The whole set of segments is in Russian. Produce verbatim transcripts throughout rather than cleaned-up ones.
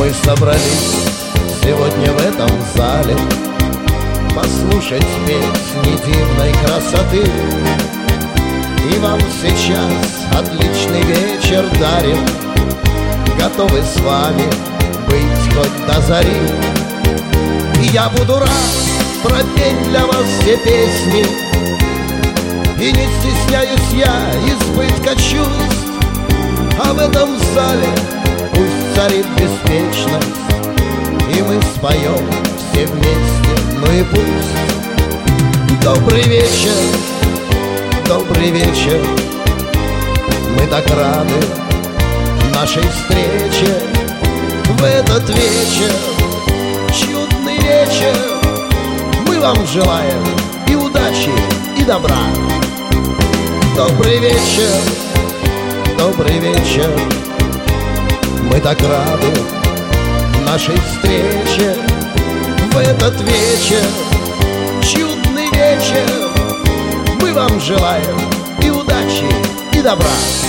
Мы собрались сегодня в этом зале послушать песни дивной красоты. И вам сейчас отличный вечер дарим, готовы с вами быть хоть до зари. И я буду рад пропеть для вас все песни, и не стесняюсь я избытка чувств. А в этом зале пусть царит беспечность, и мы споем все вместе, ну и пусть. Добрый вечер, добрый вечер, мы так рады нашей встрече. В этот вечер, чудный вечер, мы вам желаем и удачи, и добра. Добрый вечер, добрый вечер, мы так рады нашей встрече. В этот вечер, чудный вечер, мы вам желаем и удачи, и добра.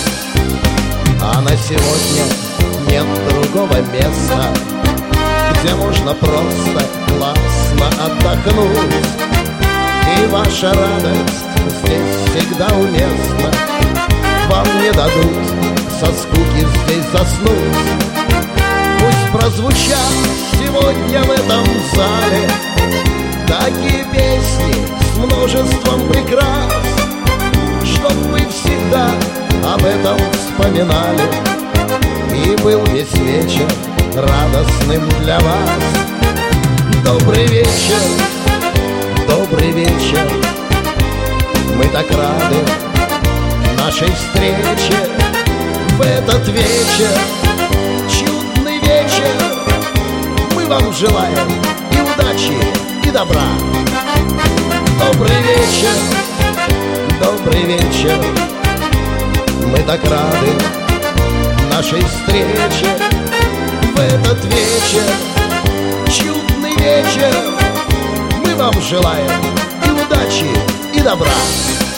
А на сегодня нет другого места, где можно просто классно отдохнуть. И ваша радость здесь всегда уместна, вам не дадут со скуки здесь заснуть. Пусть прозвучат сегодня в этом зале такие песни с множеством прикрас, чтоб вы всегда об этом вспоминали, и был весь вечер радостным для вас. Добрый вечер, добрый вечер, мы так рады нашей встрече. В этот вечер, чудный вечер, мы вам желаем и удачи, и добра. Добрый вечер, добрый вечер, мы так рады нашей встрече. В этот вечер, чудный вечер, мы вам желаем и удачи, и добра.